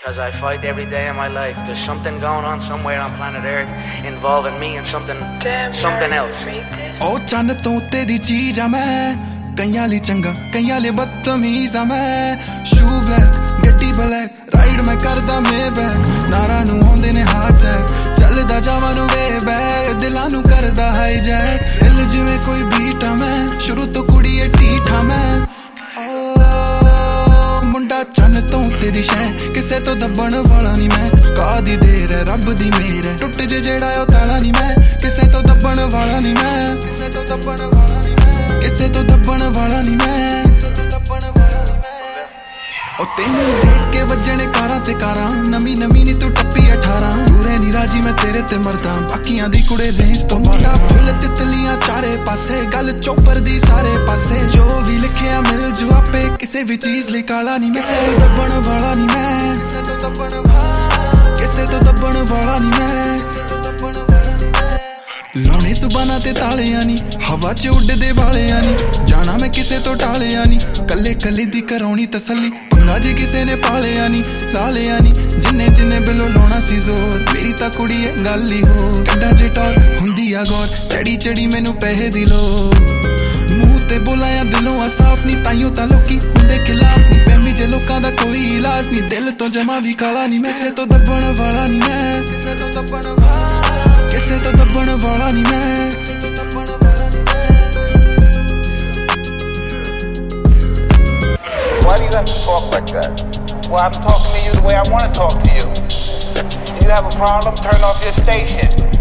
Because I fight every day of my life. There's something going on somewhere on planet Earth involving me and something else. Oh, ਚੰਨ ਤੋਂ ਉੱਤੇ ਦੀ ਚੀਜ਼ ਆ ਮੈਂ, ਕਈਆਂ ਲਈ ਚੰਗਾ ਕਈਆਂ ਲਈ ਬਦਤਮੀਜ਼ ਆ ਮੈਂ। ਸ਼ੂ ਬਲੈਕ ਗੱਡੀ ਬਲੈਕ ਰਾਈਡ ਮੈਂ ਕਰਦਾ ਮੇ ਬੈਕ, ਨਾਰਾਂ ਨੂੰ ਆਉਂਦੇ ਨੇ ਹਾਰਟ ਅਟੈਕ, ਚੱਲਦਾ ਜਾਵਾਂ ਨੂੰ ਵੇ ਬੈਕ, ਦਿਲਾਂ ਨੂੰ ਕਰਦਾ ਹਾਈਜੈਕ। ਹਿੱਲ ਜਿਵੇਂ ਕੋਈ ਬੀਟ ਆ ਮੈਂ, ਸ਼ੁਰੂ ਤੋਂ ਕੁੜੀਏ ਢੀਠਾ ਮੈਂ। ਮੁੰਡਾ ਚੰਨ ਤੋਂ ਉੱਤੇ ਦੀ ਸ਼ੈ, ਕਿਸੇ ਤੋਂ ਦੱਬਣ ਵਾਲਾ ਨੀ ਮੈਂ। ਕਾਹਦੀ ਦੇਰ ਹੈ ਰੱਬ ਦੀ ਮੇਰ ਹੈ, ਟੁੱਟ ਜੇ ਜਿਹੜਾ ਉਹ ਤਾਲਾ ਨੀ ਮੈਂ। ਕਿਸੇ ਤੋਂ ਦੱਬਣ ਵਾਲਾ ਨੀ ਮੈਂ, ਕਿਸੇ ਤੋਂ ਦੱਬਣ ਵਾਲਾ ਨੀ ਮੈਂ, ਕਿਸੇ ਤੋਂ ਦੱਬਣ ਵਾਲਾ ਨੀ ਮੈਂ। ਉਹ ਤੈਨੂੰ ਦੇਖ ਕੇ ਵੱਜਣੇ ਕਾਰਾਂ ਤੇ ਕਾਰਾਂ, ਨਵੀਂ ਨਵੀਂ ਨੀ ਤੂੰ ਟੱਪੀ 18। ਪੂਰੇ ਨੀ ਰਾਜੀ ਮੈਂ ਤੇਰੇ ਤੇ ਮਰਦਾ, ਬਾਕੀਆਂ ਦੀ ਕੁੜੇ ਰੇਂਜ ਤੋਂ ਮੁੰਡਾ ਫੁੱਲ ਤਿਤਲੀਆਂ ਚਾਰੇ ਪਾਸੇ, ਗੱਲ ਚੋਪਰ ਦੀ ਸਾਰੇ ਪਾਸੇ। ਜੋ ਵੀ ਲਿਖਿਆ ਮਿਲ ਜੂ ਆਪੇ, ਕਿਸੇ ਵੀ ਚੀਜ਼ ਲਈ ਕਾਲਾ ਨੀ ਮੈਂ। ਕਿਸੇ ਤੋਂ ਦੱਬਣ ਵਾਲਾ ਨੀ ਮੈਂ, ਕਿਸੇ ਤੋਂ ਦੱਬਣ ਵਾਲਾ ਨੀ ਮੈਂ। ਲਾਉਣੇ ਸੁਬਾਨਾਂ ਤੇ ਤਾਲਿਆਂ ਨੀ, ਹਵਾ 'ਚ ਉੱਡਦੇ ਵਾਲਿਆਂ ਨੀ, ਜਾਣਾ ਮੈਂ ਕਿਸੇ ਤੋਂ ਟਾਲਿਆ ਨੀ। ਕੱਲੇ ਕੱਲੇ ਦੀ ਕਰਾਉਣੀ ਤਸੱਲੀ, ਪੰਗਾ ਜੇ ਕਿਸੇ ਨੇ ਪਾਲਿਆ ਨੀ ਲਾਲਿਆ ਨੀ। ਜਿੰਨੇ ਜਿੰਨੇ ਬਿੱਲੋਂ ਲਾਉਣਾ ਸੀ ਜ਼ੋਰ, ਮੇਰੀ ਤਾਂ ਕੁੜੀ ਐ ਗੱਲ ਹੀ ਹੋਰ। ਕੱਢਾਂ ਜੇ ਟੌਰ ਹੁੰਦੀ ਆ ਗੌਰ, ਚੜੀ ਚੜੀ ਮੈਨੂੰ ਪੈਸੇ ਦੀ ਲੋੜ। ਮੂੰਹ ਤੇ ਬੋਲਾਇਆ ਦਿਲੋਂ ਆ ਸਾਫ਼ ਨੀ, ਤਾਈਓ ਤਾਂ ਲੋਕੀ ਹੁੰਦੇ ਖਿਲਾਫ ਨੀ। ਵਹਿਮੀ ਜੇ ਲੋਕਾਂ ਦਾ ਕੋਈ ਇਲਾਜ ਨੀ, ਦਿਲ ਤੋਂ ਜਮਾ ਵੀ ਕਾਲਾ ਨੀ ਮੈਂ। ਕਿਸੇ ਤੋਂ ਦੱਬਣ ਵਾਲਾ ਨੀ ਮੈਂ, ਕਿਸੇ ਤੋਂ ਦੱਬਣ ਵਾਲਾ ਨੀ ਮੈਂ। Why do you have to talk like that? Well, I'm talking to you the way I want to talk to you. Do you have a problem? Turn off your station.